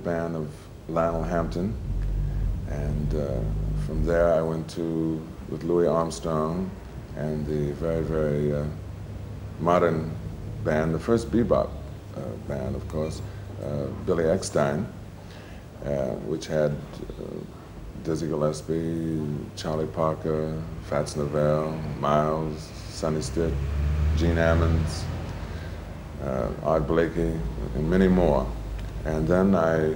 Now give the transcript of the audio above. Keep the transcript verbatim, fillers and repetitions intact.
band of Lionel Hampton. And uh, from there I went to, with Louis Armstrong and the very, very uh, modern band, the first bebop uh, band, of course, uh, Billy Eckstine, uh, which had uh, Dizzy Gillespie, Charlie Parker, Fats Novell, Miles, Sonny Stitt, Gene Ammons, uh, Art Blakey, and many more. And then I